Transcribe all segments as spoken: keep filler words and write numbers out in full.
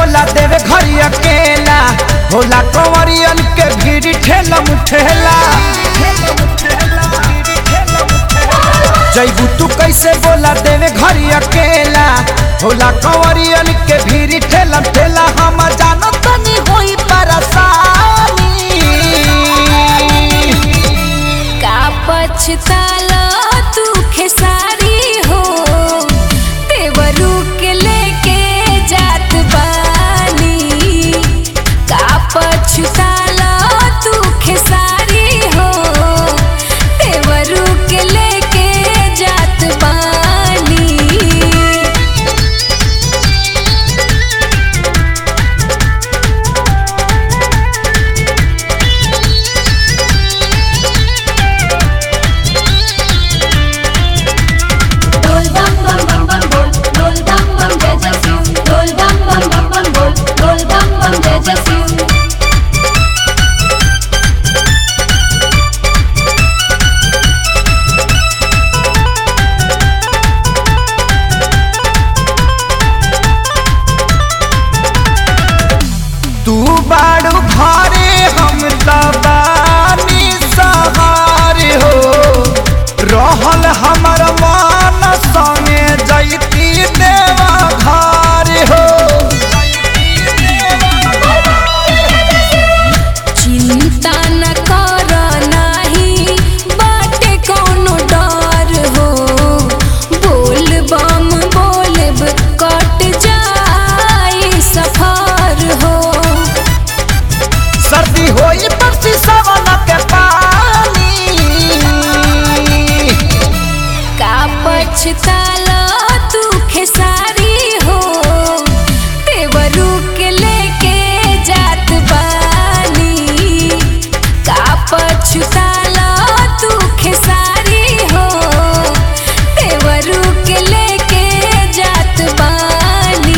बोला देवे घरी अकेला होला कंवरियन के भीड़ ठेला मुठेला जैबू तू कैसे बोला देवे घरी अकेला होला कंवरियन के भीड़ ठेला ठेला हम जानत नहीं होई परेशानी का पछताला तू खेसारी हो देवरू के लेके जात बानी का पछताला तू खेसारी हो देवरू के लेके जात बानी तू बाड़ू घरे हम तबानी सहारे हो रहल हमर मन संगे जैती देवा घर हो चिंता न कर नाही बाटे कोनो डर हो बोल बम बोलब कट जाई सफर हो सर्दी होई परसी सवन के पानी का पछताला तू खेसारी हो देवरू के लेके जात बानी का पछताला तू खेसारी हो देवरू के लेके जात बानी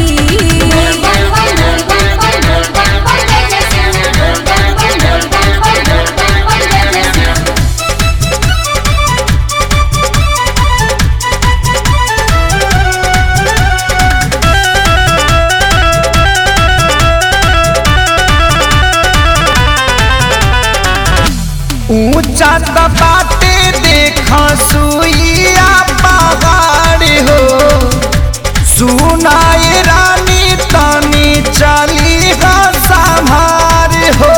ऊंचा दबाते देखा सुइया पहाड़ हो सुनाए रानी तानी चली हा संभार हो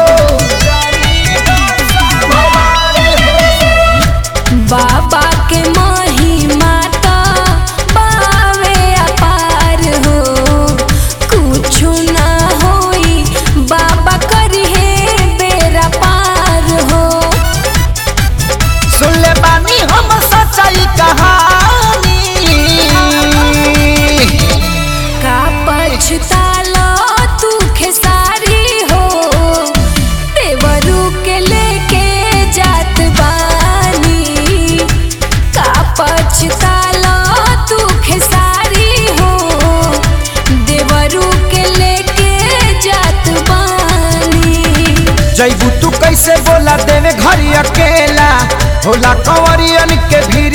बाबा के महिमा तो बावे अपार हो कुछु ना होई बाबा करिहे बेरा पार हो सुन ले बानी हम सच्चाई कहानी का पछताला तू खेसारी हो देवरू के लेके जात बानी का पछताला तू खेसारी हो देवरू के लेके जात बानी जैबू तू कैसे बोला देवे घरी अकेला होला कंवरियन के भीड़